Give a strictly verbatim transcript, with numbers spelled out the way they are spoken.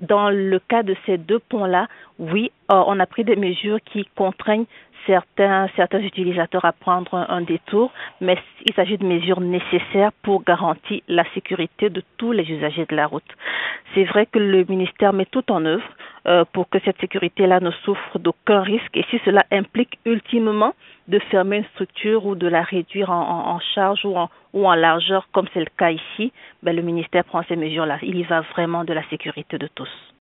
dans le cas de ces deux ponts-là, oui, euh, on a pris des mesures qui contraignent certains, certains utilisateurs à prendre un, un détour, mais il s'agit de mesures nécessaires pour garantir la sécurité de tous les usagers de la route. C'est vrai que le ministère met tout en œuvre euh, pour que cette sécurité-là ne souffre d'aucun risque, et si cela implique ultimement de fermer une structure ou de la réduire en, en, en charge ou en, ou en largeur, comme c'est le cas ici, ben le ministère prend ces mesures-là. Il y va vraiment de la sécurité de tous.